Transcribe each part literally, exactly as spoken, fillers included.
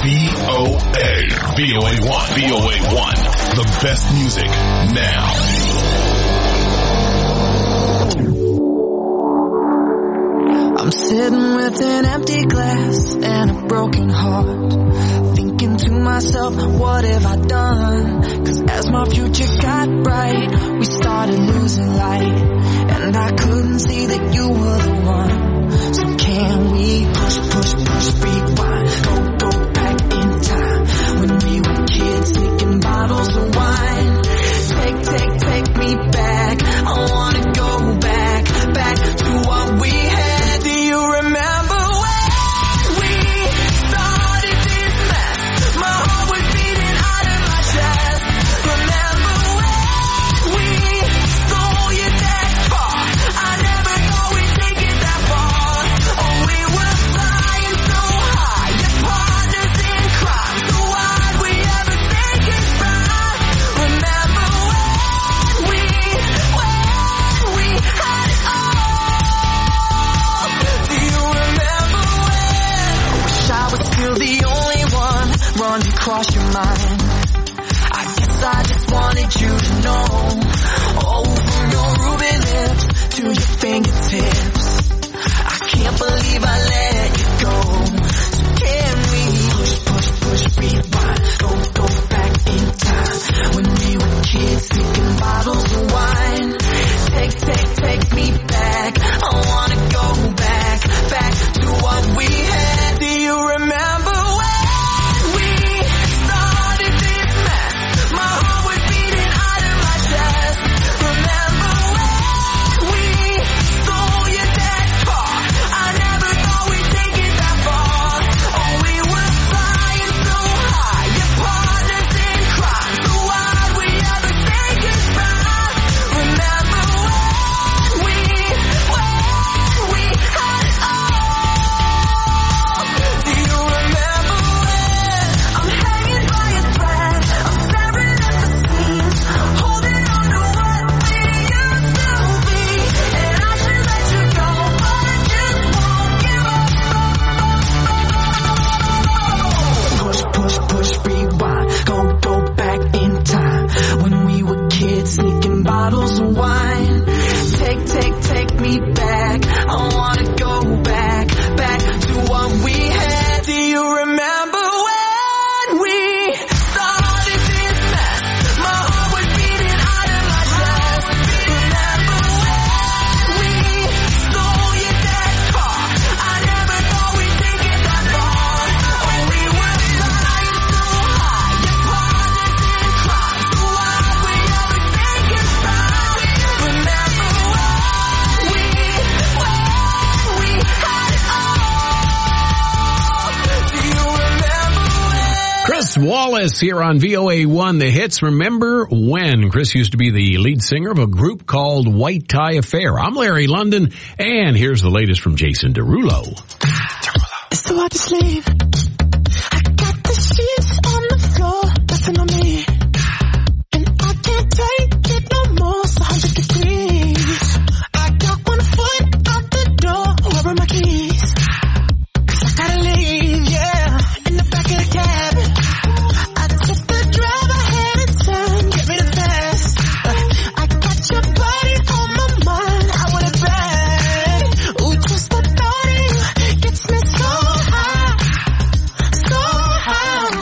V O A. V O A one. V O A one. The best music now. I'm sitting with an empty glass and a broken heart, thinking to myself, what have I done? Cause as my future got bright, we started losing light, and I couldn't see that you were the one. So can we push, push, push, rewind, go, go back in time, when we were kids sneaking bottles of wine. Take, take, take me back, I wanna go back, back to what we had. Do you remember when we started this mess? My heart was beating out of my chest. Remember when we stole you that car? I never thought we'd take it that far. Oh, we were flying so high, your partners in crime. So why'd we ever say goodbye? Remember when we, when we had it all? Do you remember when? I wish I was still the only one running across your mind. I guess I just wanted you to know. Oh, from your ruby lips to your fingertips, I can't believe I let you go. So can we push, push, push, rewind, go, go back in time, when we were kids drinking bottles of wine. Take, take, take me back, I wanna go back, back to what we had. Do you remember when we started this mess? My heart was beating out of my chest. Remember when we stole you that car? I never thought we'd take it that far. Oh, we were flying so high, your partners in crime. So why'd we ever say goodbye? Remember when we, when we had it all? Do you remember when I'm hanging by a thread, I'm staring at the seams, holding on to what we used to be, and I should let you go, but I just won't give up. Push, push, push, rewind, go, go back in time, when we were kids sneaking bottles of wine. Take, take, take me back, I wanna go back, back to what we had. Do you remember when we started this mess? My heart was beating out of my chest. Remember when we stole you that car? I never thought we'd take it that far. Oh, we were flying so high, your partners in crime. So why'd we ever say goodbye? Remember when we, when we had it all? Do you remember when? Chris Wallace here on V O A one, The Hits. Remember when? Chris used to be the lead singer of a group called White Tie Affair. I'm Larry London, and here's the latest from Jason Derulo. It's so hard to sleep. I got the sheets on the floor, nothing on me, and I can't take it no more. It's a hundred degrees. I got one foot out the door. Where are my keys? 'Cause I gotta leave, yeah. In the back of the cab, I took the drive ahead of time. Get me the fast. I got your body on my mind. I want it bad. Ooh, just the thought of you gets me so high, so high.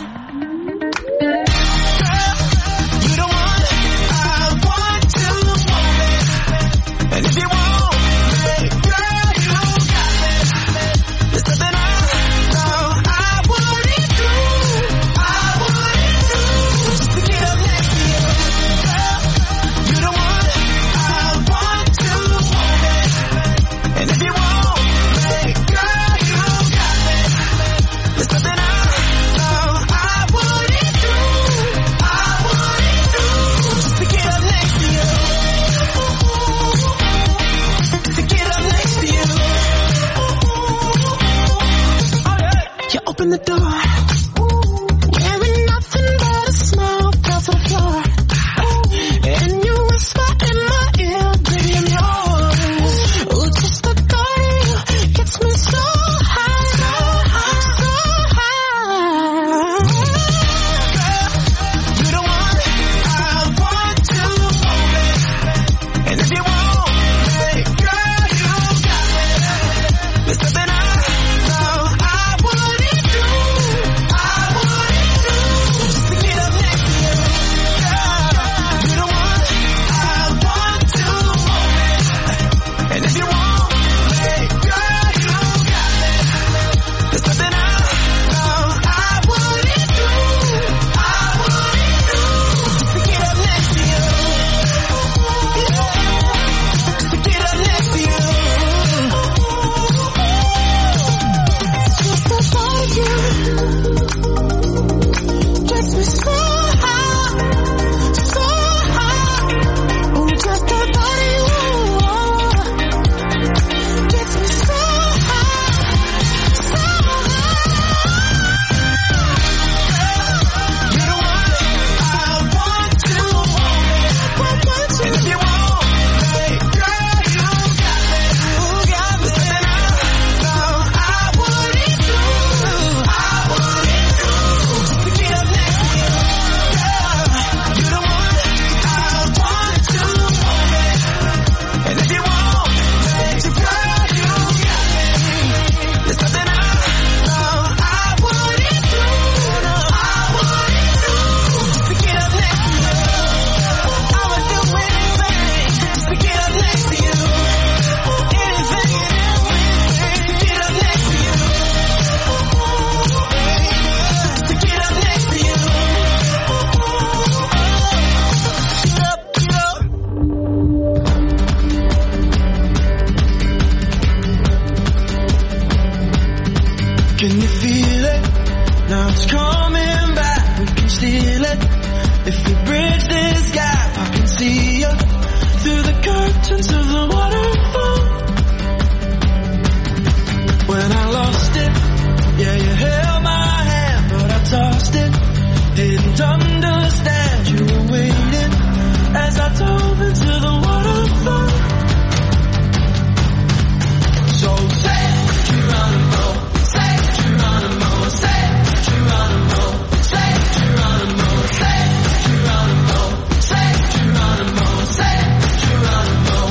Girl, you the one I want to want it. And if you want me, girl, you got me. There's something I know I wouldn't do, I wouldn't do, just to get up next to you. Girl, you the one I want to want it. And if you want me, girl, you got me. There's something I know I wouldn't do, I wouldn't do, just to get up next to you. To get up next to you. You open the door, wearing nothing but a smile, fell to the floor, and you whisper in my ear, baby, I'm yours. Ooh, just the thought of you gets me so high, so high, so high. through the curtains of the waterfall. When I lost it, yeah, you held my hand, but I tossed it. Didn't understand you were waiting as I dove into the waterfall. So say Geronimo, say Geronimo, say Geronimo, say Geronimo, say Geronimo, say Geronimo, say Geronimo.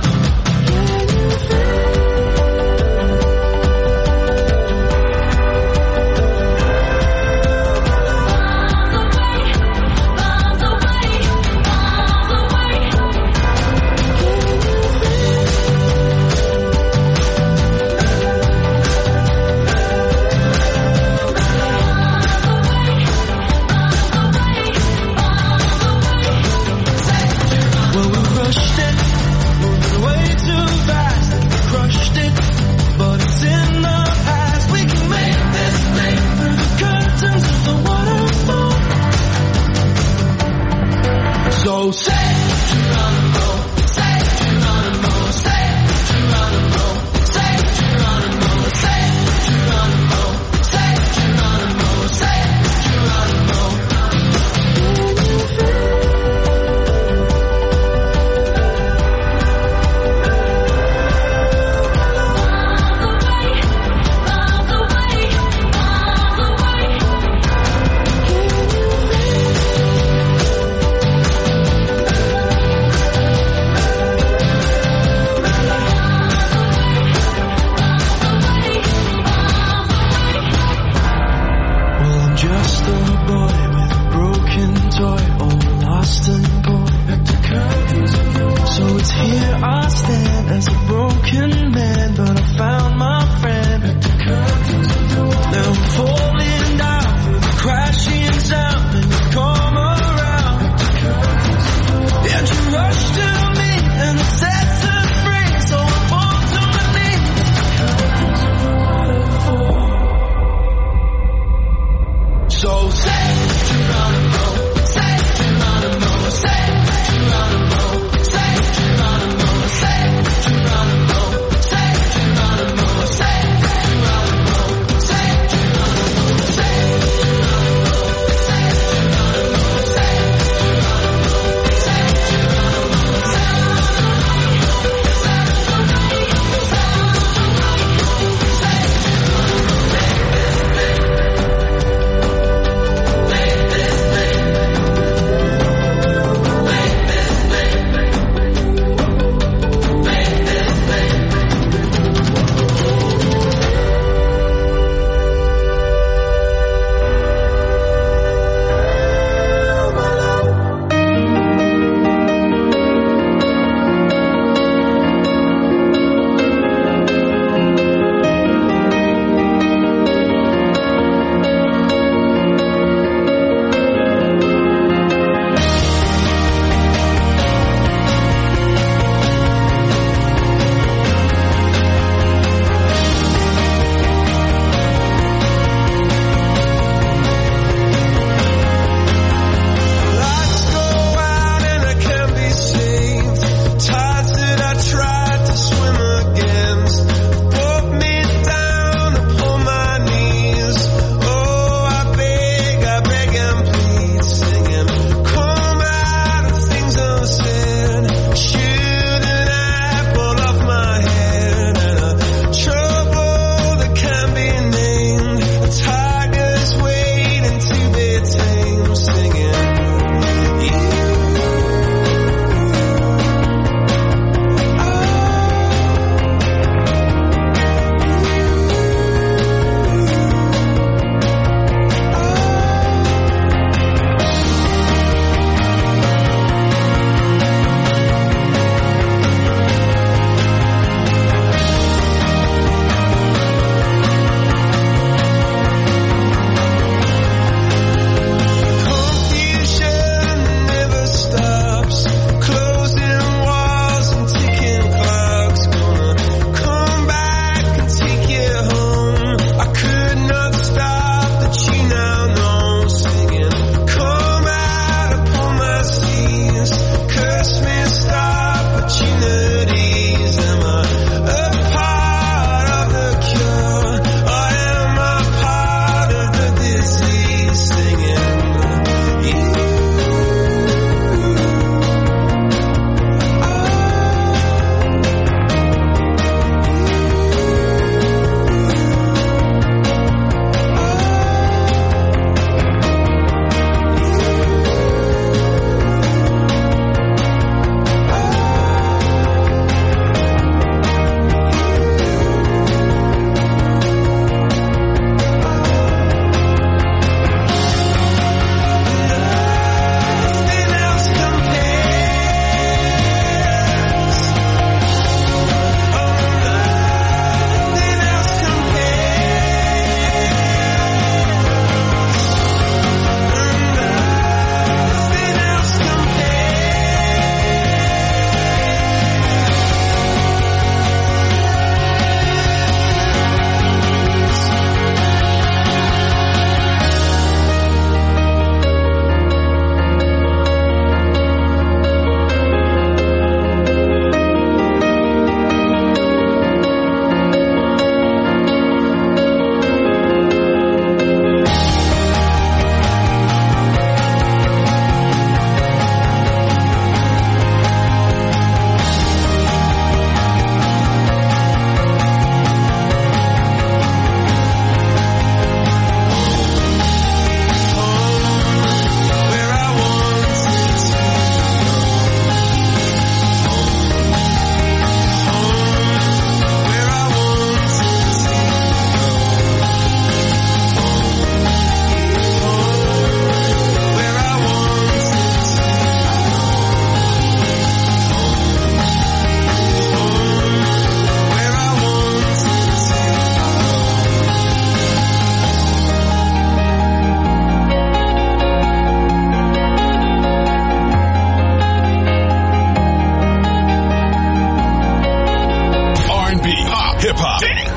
So say Geronimo, say Geronimo, say Geronimo, say Geronimo, say Geronimo, say Geronimo, say Geronimo.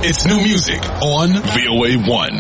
It's new music on V O A one.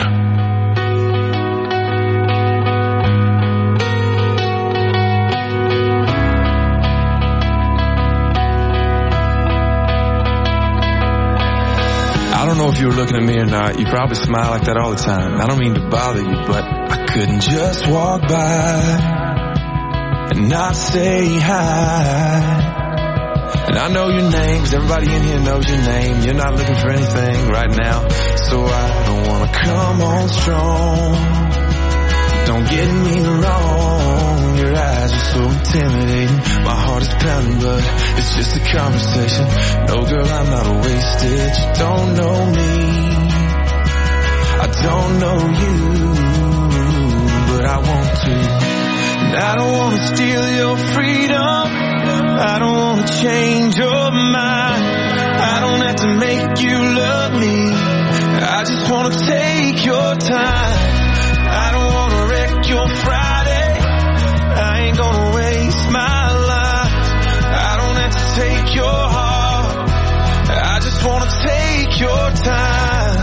I don't know if you were looking at me or not. You probably smile like that all the time. I don't mean to bother you, but I couldn't just walk by and not say hi. And I know your name, 'cause everybody in here knows your name. You're not looking for anything right now, so I don't wanna come on strong. Don't get me wrong, your eyes are so intimidating. My heart is pounding, but it's just a conversation. No, girl, I'm not wasted. You don't know me, I don't know you, but I want to. And I don't wanna steal your freedom, I don't wanna change your mind. I don't have to make you love me, I just wanna take your time. I don't wanna wreck your Friday, I ain't gonna waste my life. I don't have to take your heart, I just wanna take your time.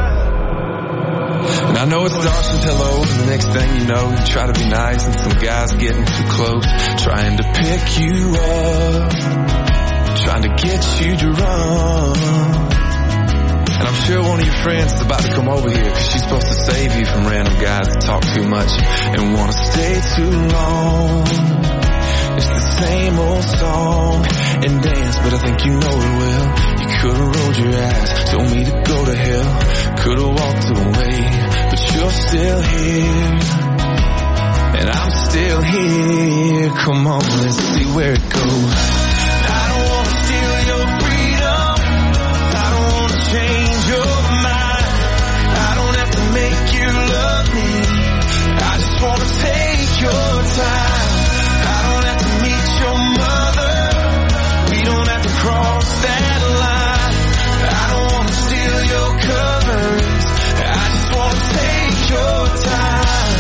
And I know it's dark since hello, and the next thing you know, you try to be nice and some guy's getting too close, trying to pick you up, trying to get you drunk. And I'm sure one of your friends is about to come over here, 'cause she's supposed to save you from random guys that talk too much and want to stay too long. It's the same old song and dance, but I think you know it well. You could've rolled your eyes, told me to go to hell, could've walked away, but you're still here, and I'm still here. Come on, let's see where it goes. I don't wanna steal your freedom, I don't wanna change your mind. I don't have to make you love me, I just wanna take your time. I don't have to meet your mother, we don't have to cross that line. I don't wanna steal your covers, I just wanna take your time.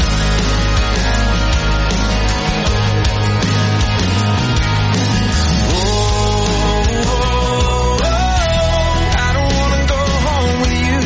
Oh, oh, oh, I don't wanna go home with you.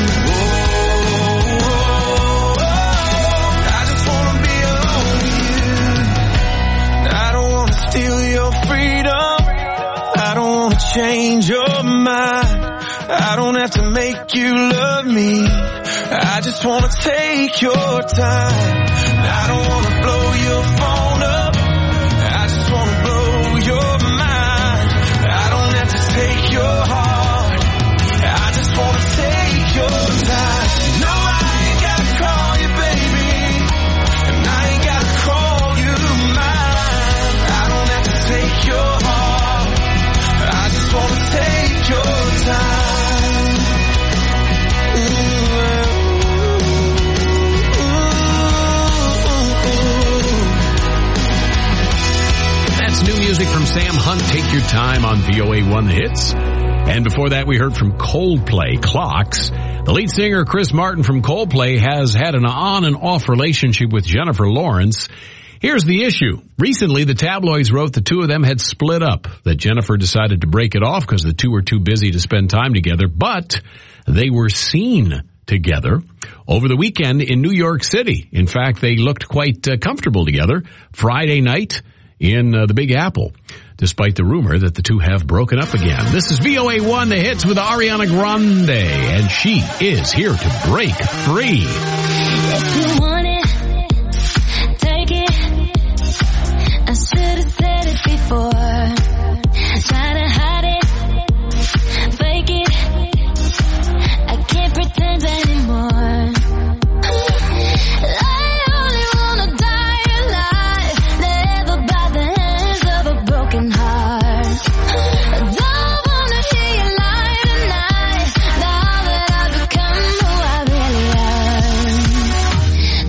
Oh, oh, oh, I just wanna be alone with you. I don't wanna steal your freedom, I don't wanna change your mind. I don't have to make you love me, I just wanna take your time. I don't wanna blow your phone up, I just wanna blow your mind. I don't have to take your heart, I just wanna take your time. No, I ain't gotta call you baby, and I ain't gotta call you mine. I don't have to take your heart, I just wanna take your time. That's new music from Sam Hunt, Take Your Time on V O A one The Hits. And before that, we heard from Coldplay, Clocks. The lead singer, Chris Martin from Coldplay, has had an on and off relationship with Jennifer Lawrence. Here's the issue. Recently, the tabloids wrote the two of them had split up, that Jennifer decided to break it off because the two were too busy to spend time together, but they were seen together over the weekend in New York City. In fact, they looked quite uh, comfortable together Friday night in uh, the Big Apple, despite the rumor that the two have broken up again. This is V O A one, The Hits with Ariana Grande, and she is here to break free. If you want it, take it. I should have said it before. Try to hide it, fake it. I can't pretend anymore. I only wanna die alive, never by the hands of a broken heart. I don't wanna hear you lie tonight, now that I've become who I really am.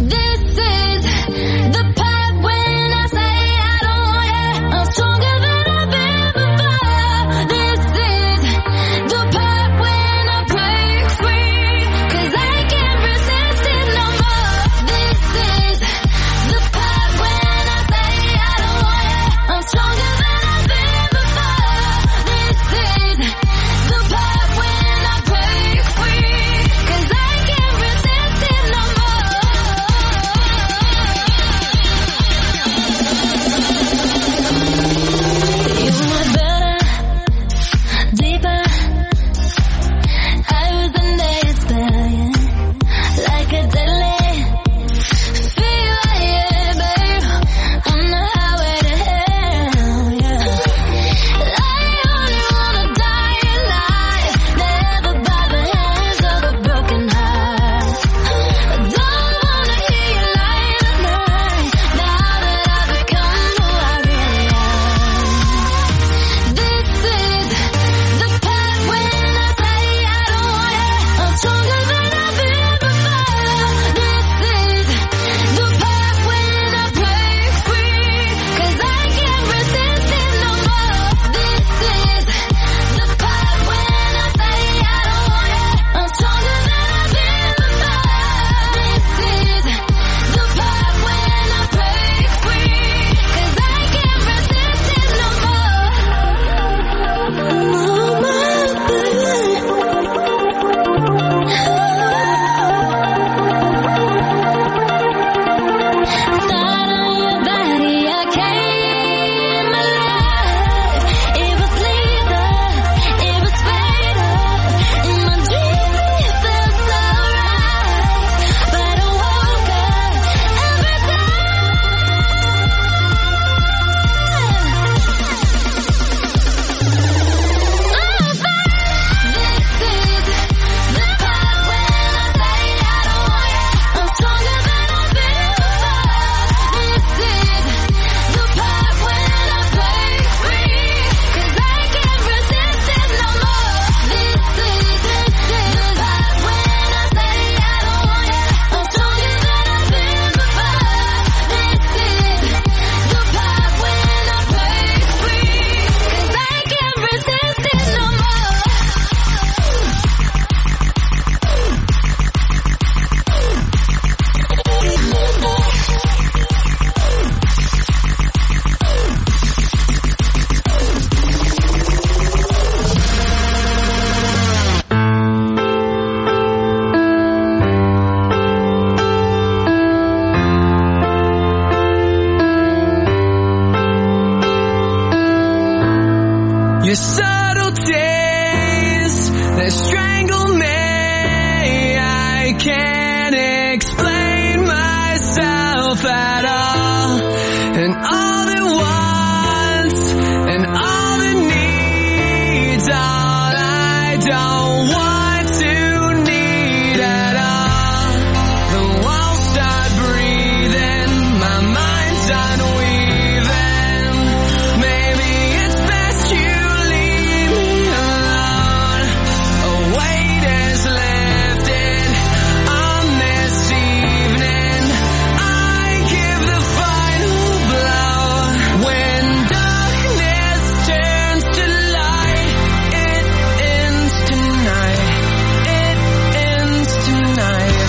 Your subtleties, they strangle me. I can't explain myself at all. And all the wants and all the needs, all I don't want to need at all. The walls start breathing, my mind's unweaving. Maybe it's best you leave me alone. A weight is lifted on this evening. I give the final blow. When darkness turns to light, it ends tonight. It ends tonight.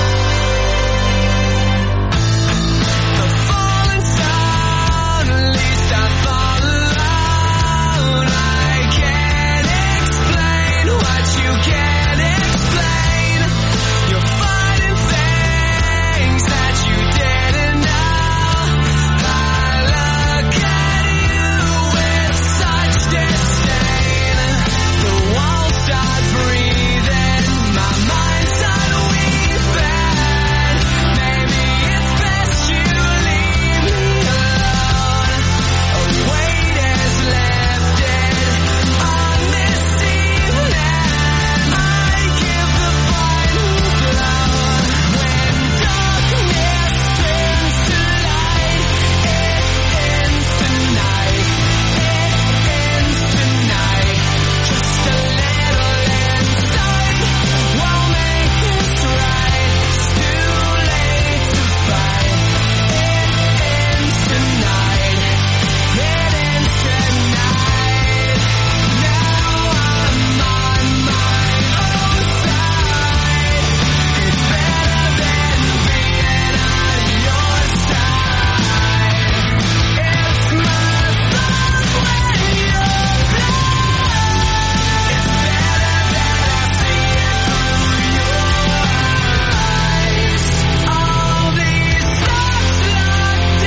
The falling sound, at least I fall alone. I can't explain what you can't explain. You're fighting things that you didn't know. I look at you with such disdain. The walls start breathing, my mind's unweaving. Maybe it's best you leave me alone. A weight is lifted on this evening. I give the final blow. When darkness turns to light, it ends tonight. It ends tonight. Just a little insight won't make this right. It's too late to fight. It ends tonight. It ends tonight. Now I'm on my own side. It's better than being on your side. It's my fault when you're blind. It's better that I see it through your eyes. All these thoughts locked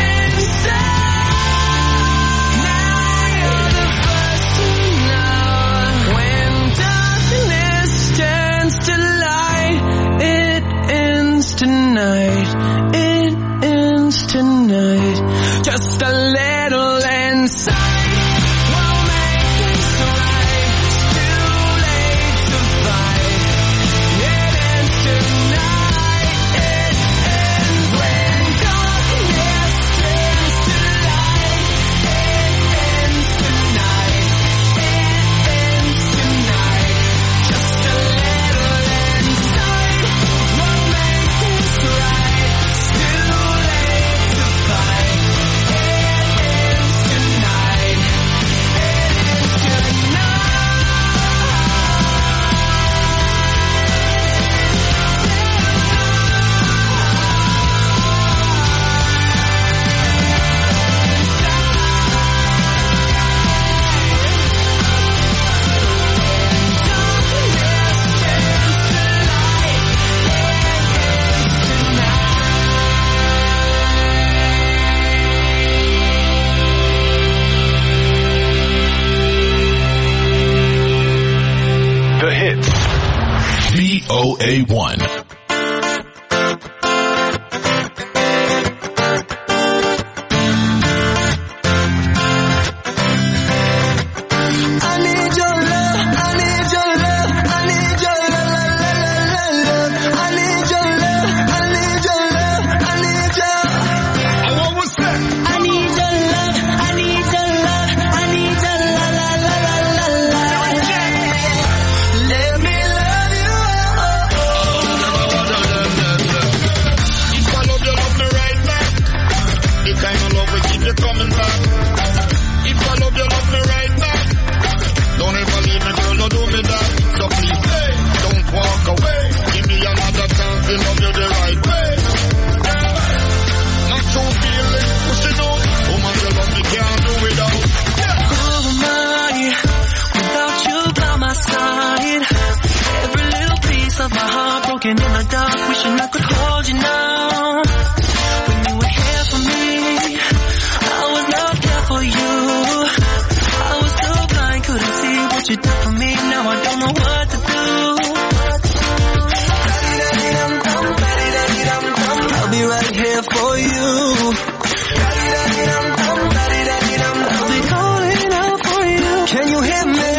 inside. Now you're the first to know. When darkness turns to light, it ends tonight. It ends tonight. Just a little insight won't make this right. It's too late to fight. It ends tonight. It ends when darkness turns to light. It ends tonight. It ends tonight. Just a little insight won't make this right. It's too late to fight. It ends tonight. It ends The hits. V O A one. I need your love, I need your love, I need your love, love, love, love, love. I need your love, I need your love, I need your. I want what's that? I need your love, I need your love, I need your la la la la la la. Let me love you, oh, oh, oh. right here for you. I'll be calling out for you. Can you hear me?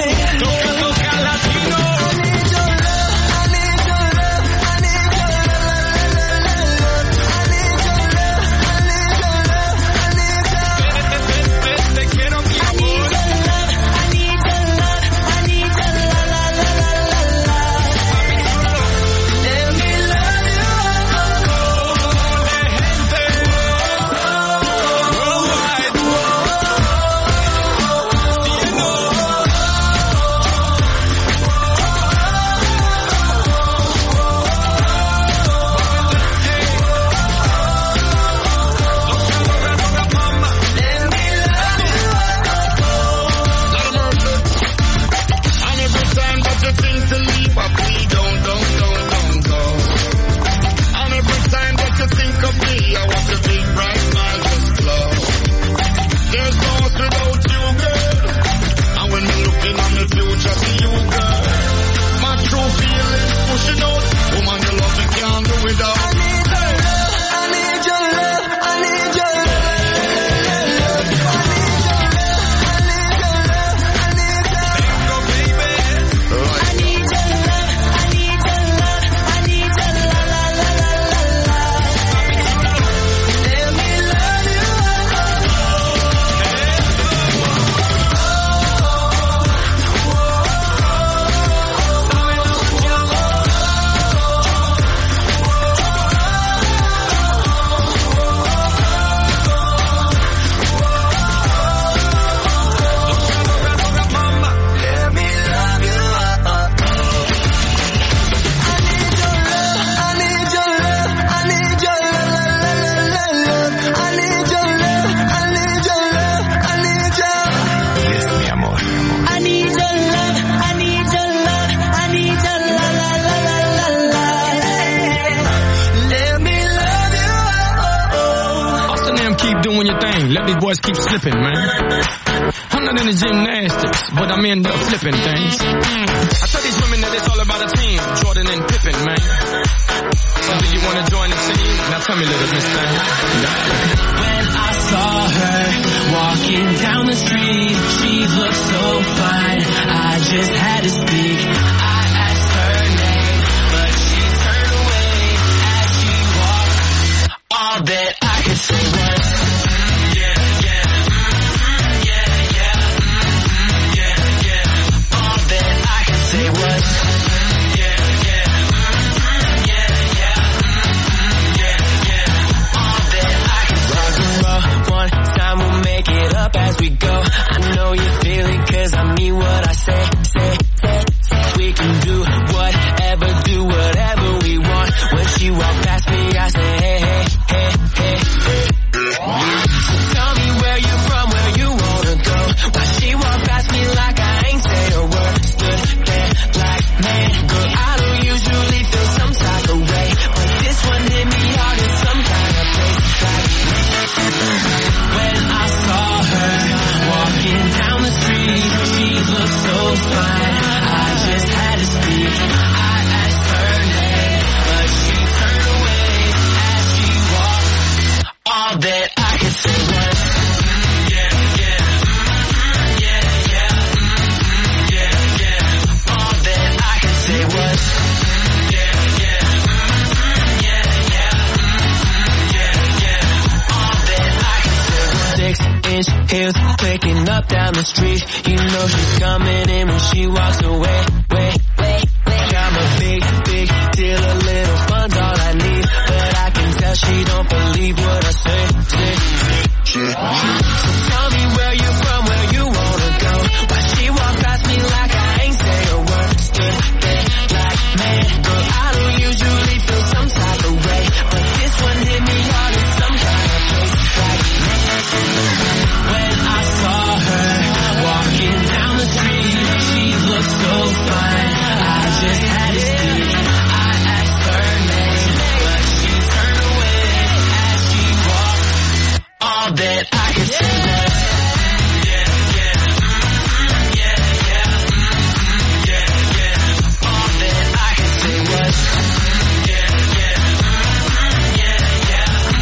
Keep slipping, man. I'm not into gymnastics, but I'm into flipping things. I tell these women that it's all about a team, Jordan and Pippen, man. So do you want to join the team? Now tell me, little miss thing. When I saw her walking down the street, she looked so fine, I just had to speak. I asked her name, but she turned away as she walked. All that I could say was as we go. I know you feel it cause I mean what I say, say, say, say. We can do whatever, do whatever we want. When she walked past me I say hey, hey, hey, hey, hey. So tell me where you from, where you wanna go. Why she walked past me like I ain't say a word. Stood there like man, girl I don't usually feel some type of way, but this one hit me hard in some kind of place. Like when I saw her walking down the street, she looked so fine, I just had to speak. I asked her name, but she turned away as she walked. All that I could say was yeah, yeah, yeah, yeah, yeah, yeah. All that I could say was yeah, yeah, yeah, yeah, yeah, yeah. All that I could say was six inch heels clicking up down the street. You know she's coming in when she walks away. Wait, wait, wait. I'm a big, big deal. A little fun's all I need, but I can tell she don't believe what I say. Say, so tell me where you from, where you wanna go. Why she walked past me like I ain't say a word. Stood there like man, girl I don't usually feel some type of way, but this one hit me hard in some kind of place. Like when I saw her walking down the street, she looked so fine, I just had to speak. I asked her name, but she turned away as she walked. All that I could say was yeah, yeah, yeah, yeah, yeah, yeah. All that I could say was yeah, yeah, yeah, yeah,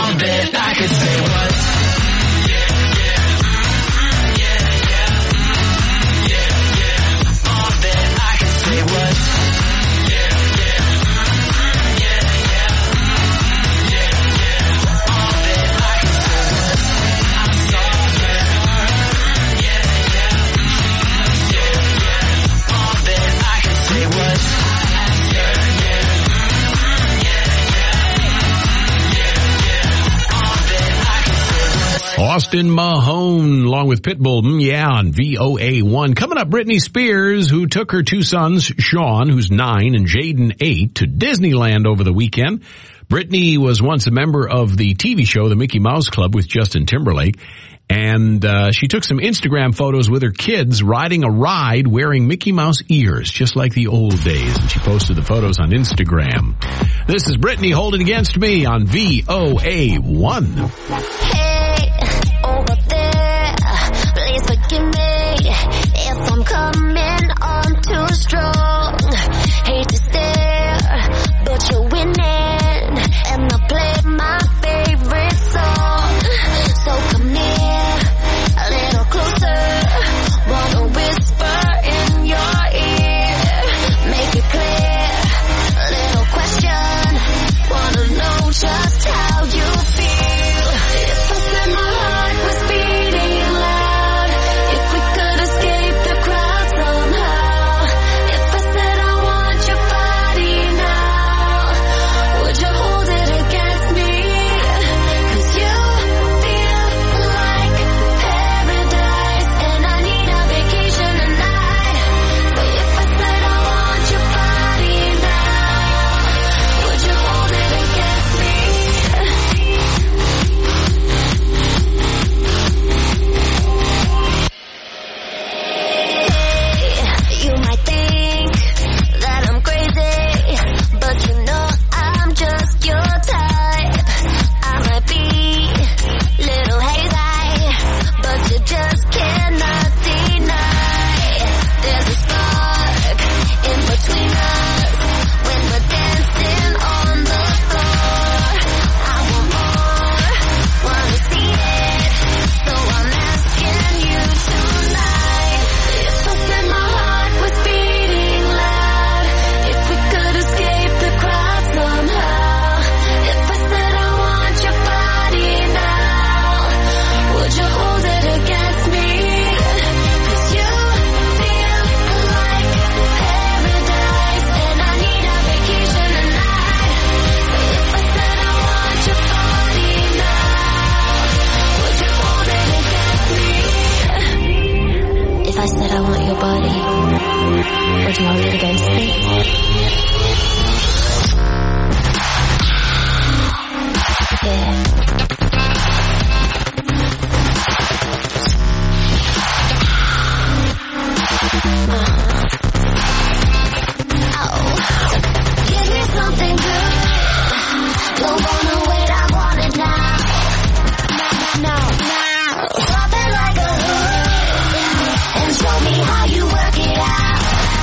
All that I could say was. Austin Mahone, along with Pitbull, mm, yeah, on V O A one. Coming up, Britney Spears, who took her two sons, Sean, who's nine, and Jaden, eight, to Disneyland over the weekend. Britney was once a member of the T V show, The Mickey Mouse Club, with Justin Timberlake. And uh, she took some Instagram photos with her kids riding a ride wearing Mickey Mouse ears, just like the old days. And she posted the photos on Instagram. This is Britney, Hold It Against Me on V O A one. Hey, over there, please forgive me if I'm coming on too strong. Hate to stare, but you're winning, and I play my favorite song. So come near, a little closer, wanna whisper in your ear, make it clear, a little question, wanna know just how you feel. If I said my heart was beating loud, if we could escape the crowd somehow, if I said I want your body now, would you hold it against me? 'Cause you feel like paradise, and I need a vacation tonight. So if I said I want your body now, would you hold it against me? You might think that I'm crazy, but you know I'm just your type. I might be little hazy, but you just cannot deny. There's a spark in between us when we're dancing on the floor. I want more, wanna see it, so I'm asking you tonight. If I said my heart was beating loud, if we could escape the crowd somehow, if I said I want your body now, would you hold it against me? 'Cause you feel like paradise, and I need a vacation tonight. So if I said I want your body now, would you hold it against me? If I said I want your body, would you hold it against me? Yeah. Oh, give me something good. Don't wanna wait, I want it now. Now, now, now. Drop it like a hood and show me how you work it out.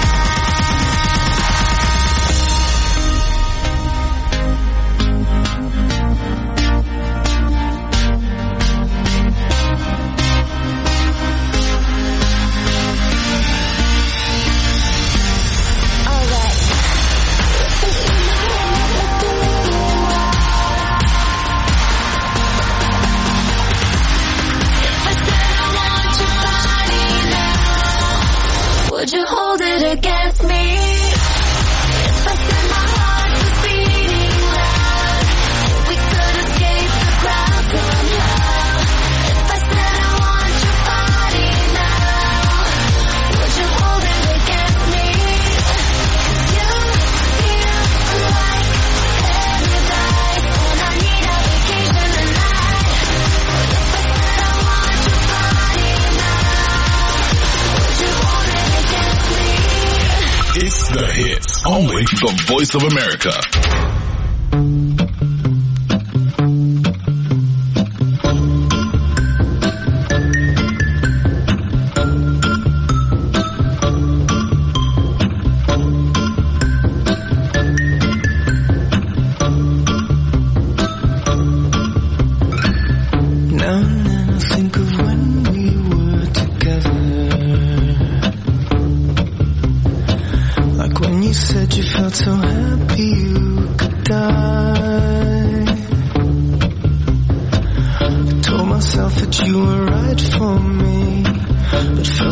Alright. If I said I want your body now, would you hold it against me? If I said my heart was beating loud, if we could escape the crowd somehow, if I said I want your body now, would you hold it against me? 'Cause you feel like paradise, and I need a vacation tonight. If I said I want your body now, would you hold it against me? It's the hits. Only the Voice of America.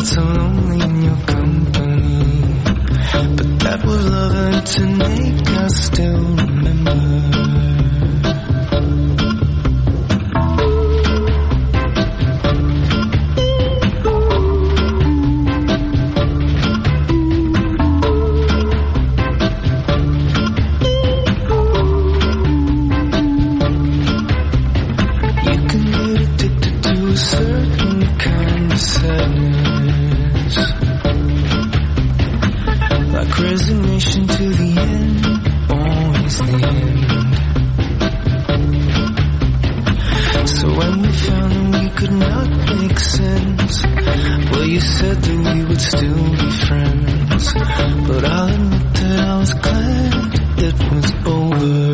so lonely in your company. But that was love to make us still remember. Resignation to the end, always the end. So when we found that we could not make sense, well, you said that we would still be friends. But I'll admit that I was glad it was over.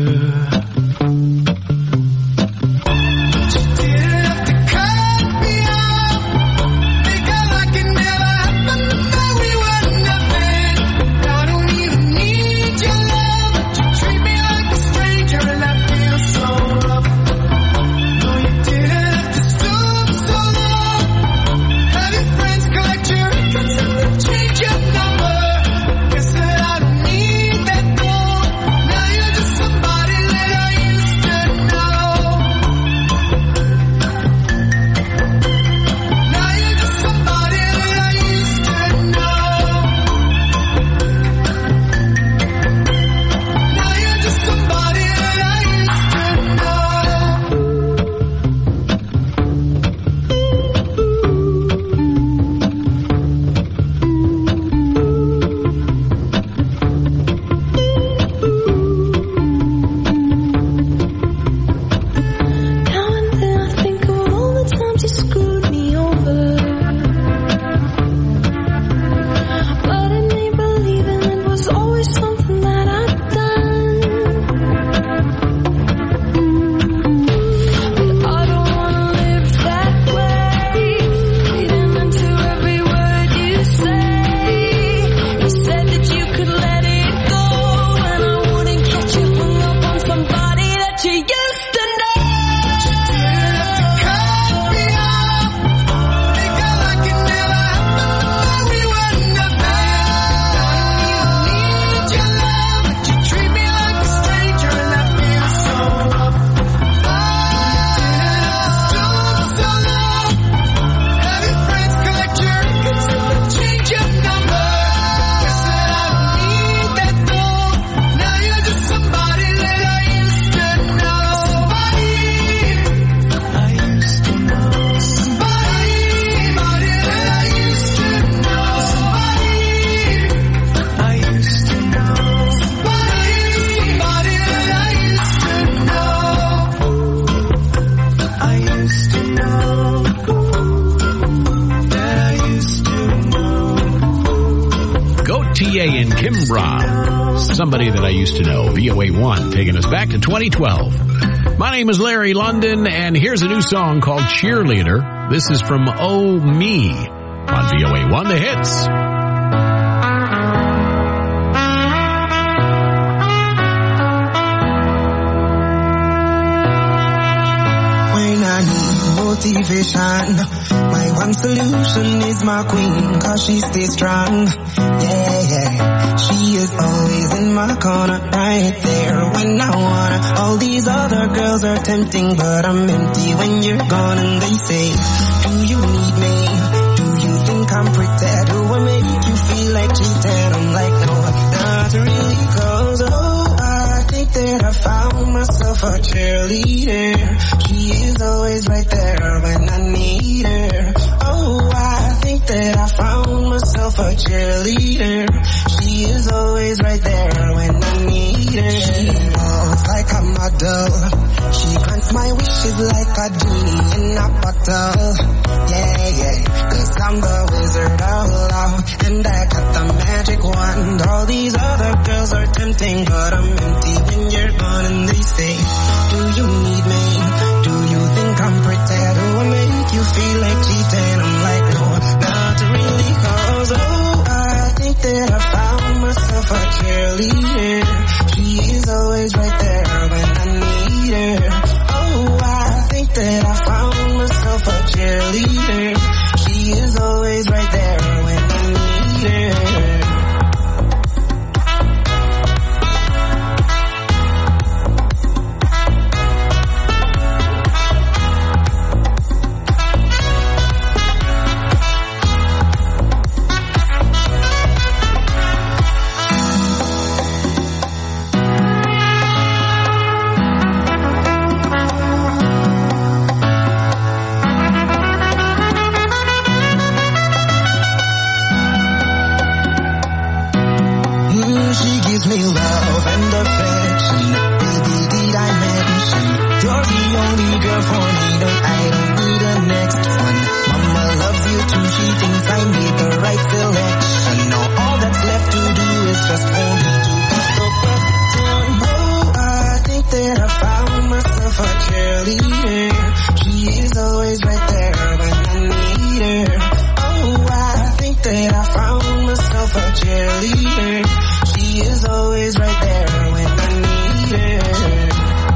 Somebody that I used to know, V O A one, taking us back to twenty twelve. My name is Larry London, and here's a new song called Cheerleader. This is from Oh Me on V O A one, The Hits. When I need motivation, my one solution is my queen, cause she stays strong. Yeah, yeah. She is always in my corner, right there when I wanna. All these other girls are tempting, but I'm empty when you're gone. And they say, do you need me? Do you think I'm pretty? Do I make you feel like cheating? I'm like, no, not really, cause oh, I think that I found myself a cheerleader. She is always right there when I need her. Oh, I think that I found myself a cheerleader. She is always right there when I need her. She walks like a model. She grants my wishes like a genie in a bottle. Yeah, yeah, cause I'm the wizard of love, and I got the magic wand. All these other girls are tempting, but I'm empty when you're gone. And they say, do you need me? Do you think I'm pretty? Do I make you feel like cheating? I'm like, no, not really, cause oh, I think that I found myself a cheerleader. She is always right there when I need her. Oh, I think that I found myself a cheerleader. She is always right found myself a cheerleader. She is always right there when I need her. Oh, I think that I found myself a cheerleader. She is always right there when I need her.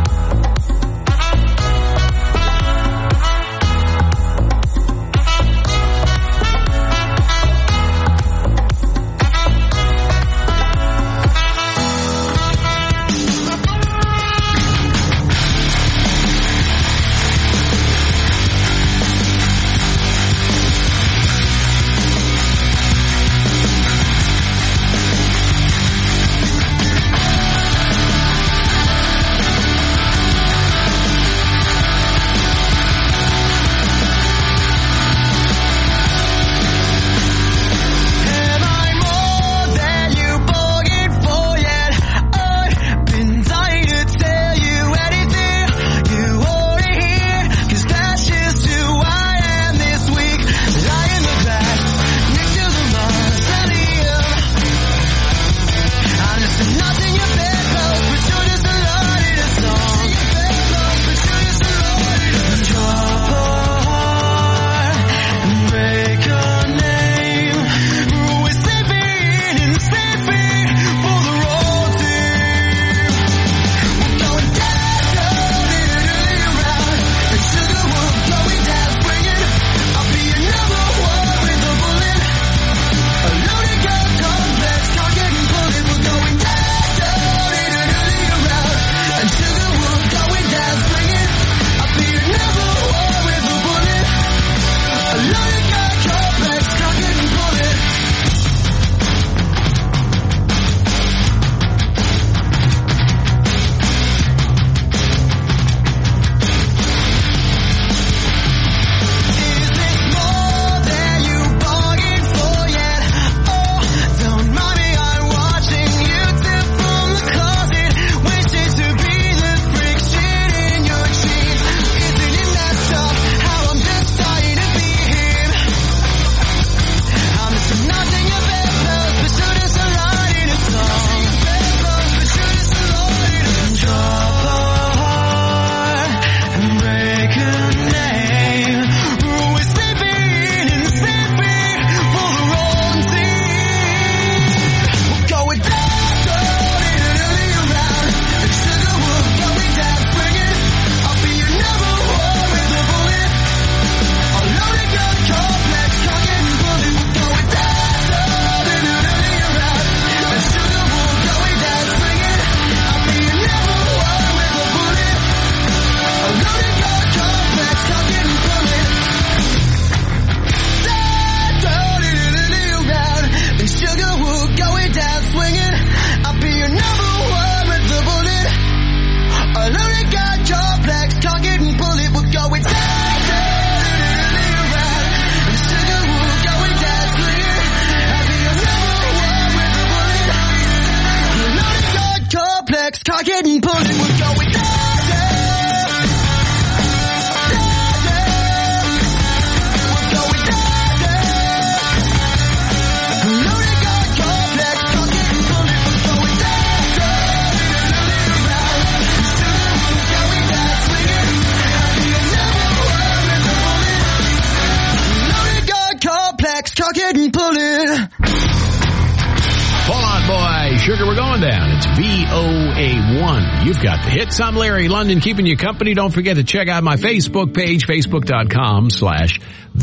You've got the hits. I'm Larry London, keeping you company. Don't forget to check out my Facebook page, facebook.com slash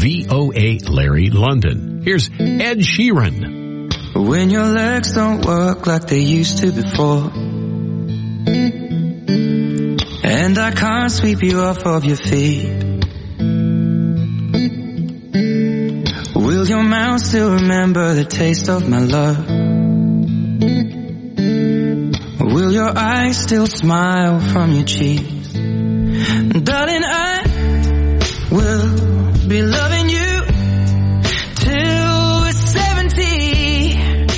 VOA Larry London. Here's Ed Sheeran. When your legs don't work like they used to before, and I can't sweep you off of your feet, will your mouth still remember the taste of my love? Will your eyes still smile from your cheeks? Darling, I will be loving you till we're seventy.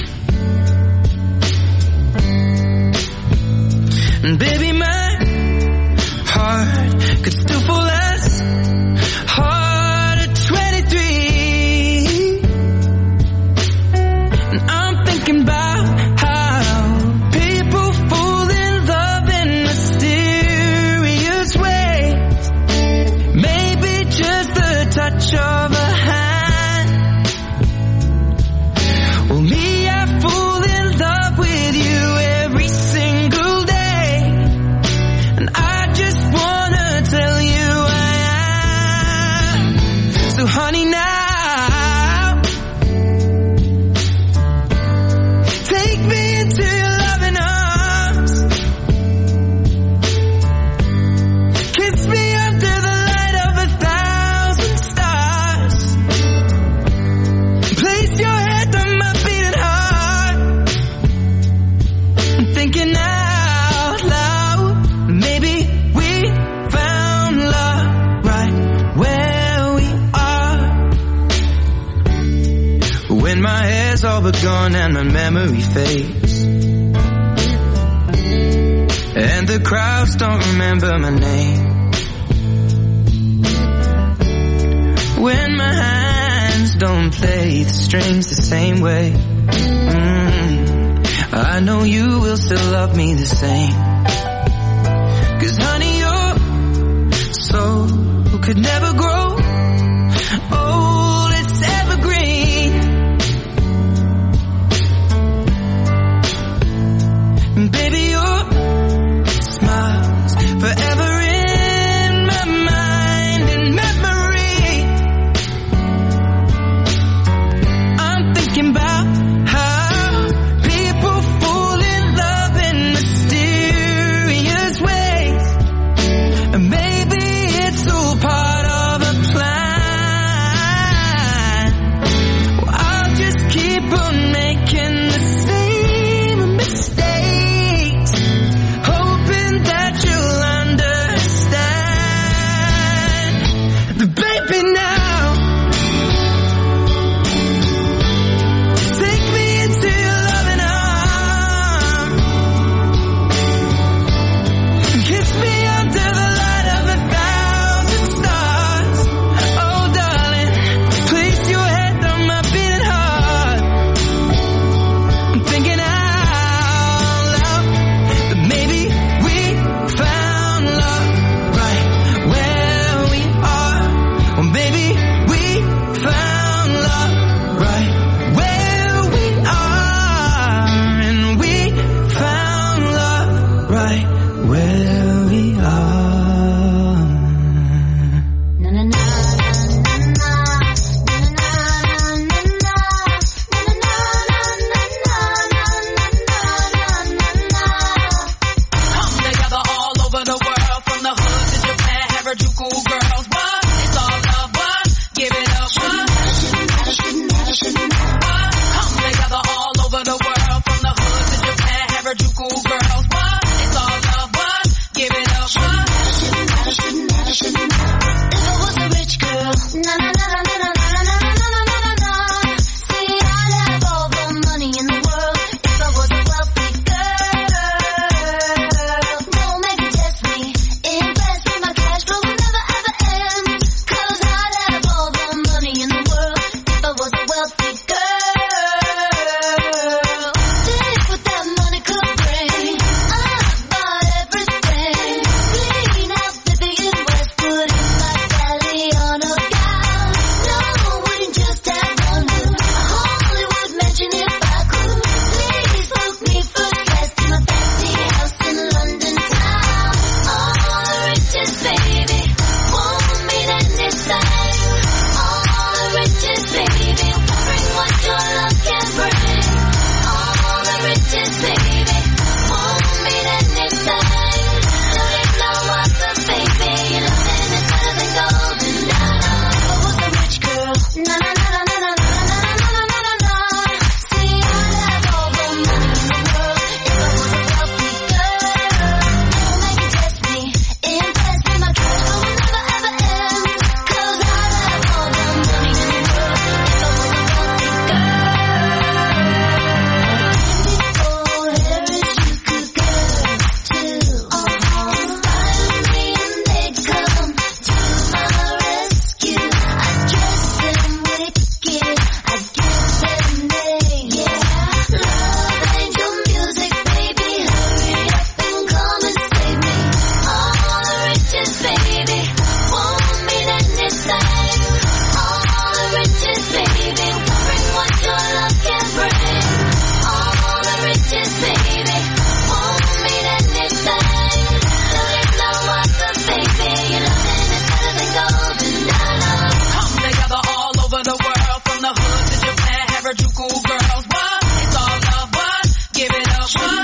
And baby, my heart could still fall as hard at twenty-three. And I'm thinking about how people fall in love in mysterious were gone and my memory fades, and the crowds don't remember my name. When my hands don't play the strings the same way, mm, I know you will still love me the same. Cause honey, your soul could never grow old, it's evergreen. And baby, your smile's forever in my mind and memory. I'm thinking about how people fall in love in mysterious ways, and maybe it's all part of a plan. Well, I'll just keep on making the same mistakes, hoping that you'll understand. But baby, now take me into your loving arms, kiss me under the light of a thousand stars. Oh darling, place your head on my beating heart. I'm thinking out loud that maybe we found love right where we are. Or maybe we found love right where we are. And we found love right where we are. Na na na na na Come together all over the world, from the hood to Japan, Harajuku girls. What? It's all love. What? Give it up. What? What? Come together all over the world, from the hood to Japan, Harajuku girls. What? It's all love. What? Give it up. What? If I was a rich girl, na na na na na na na na na na na na. See, I'd have all the money in the world if I was a wealthy girl. Don't make me test me, impress me, my cash flow will never ever end. Cause I'd have all the money in the world if I was a wealthy girl. Think what that money could bring. I bought everything. Clean out Vivian Westwood in my belly on a gown. No, wouldn't just have one move. A Hollywood mansion if I could. Please book me first class to my fancy house in London town. All the riches, baby, won't mean anything. All the riches, baby, won't bring what your love can bring. All the riches, baby, won't mean anything. Don't you know what the baby, your loving is better than gold. Na na, if I was a rich girl, na na na na na na na na na na na na. See, I'd have all the money in the world if I was a wealthy girl. Don't make me test me, impress me, my cash flow will never ever end. Cause I'd have all the money in the world if I was a wealthy girl. Beautiful heritage you could get to. Uh-huh. Inspire me and they come to my rescue. I dress them wicked, I give them names. Yeah, love angel music, baby, hurry up and come and save me. All the riches, baby, won't mean anything. All the riches, baby, won't bring what your love can bring. All the riches, baby, won't mean anything. Don't you know what the baby, your loving is better than gold. Na na. Come together all over the world, from the hood to Japan, Harajuku girls. What? It's all love. What? Give it up. What?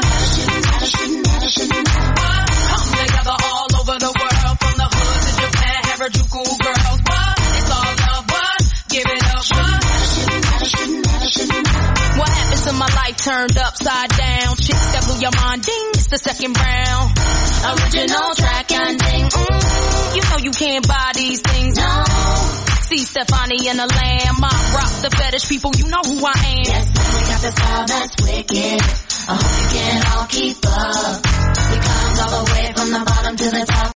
What? Come together all over the world, from the hood to Japan, Harajuku girls. What? It's all love. What? Give it up. What? What happens to my life turned upside down? Chicks that blew your mind, ding, it's the second round. Original track and ding, mm, you know you can't buy these things, no. see Stefani and the Lamb. I rock the fetish people, you know who I am. Yes, we got the style that's wicked. I hope you can all keep up. We climbed all the way from the bottom to the top.